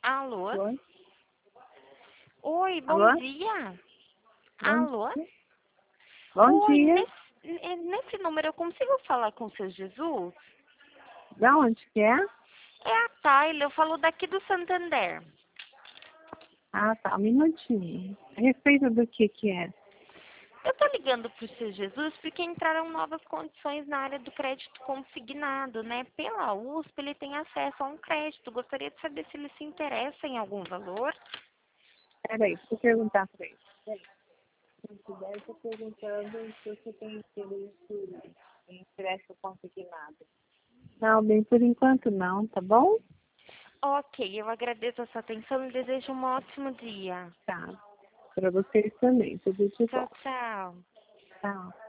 Alô? Oi? Oi, bom Alô? dia. Bom Alô? dia. Bom Oi, dia. nesse número eu consigo falar com o seu Jesus? Da onde que é? É a Tayla, eu falo daqui do Santander. Ah, tá. Um minutinho. A respeito do que é? Eu tô ligando pro seu Jesus porque entraram novas condições na área do crédito consignado, né? Pela USP ele tem acesso a um crédito. Gostaria de saber se ele se interessa em algum valor. Peraí, deixa eu perguntar pra ele. Peraí. Se puder, eu tô perguntando se você tem interesse em empréstimo consignado. Não, bem, por enquanto não, tá bom? Ok, eu agradeço a sua atenção e desejo um ótimo dia. Tá. Pra vocês também. Tudo de Tchau, bom. tchau. Tchau.